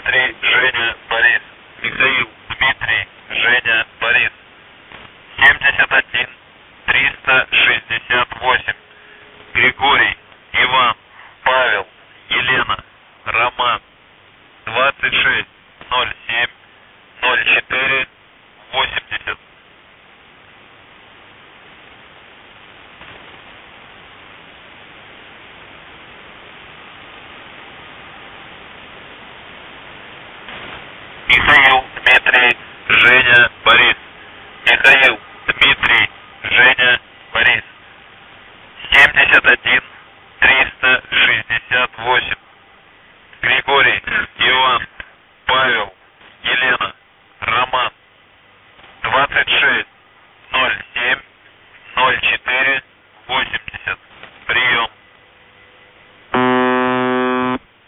Дмитрий, Женя, Борис. Михаил, Дмитрий, Женя, Борис. 71 368. Григорий, Иван, Павел, Елена, Роман. 26 07 04 80. Михаил, Дмитрий, Женя, Борис. Михаил, Дмитрий, Женя, Борис. 71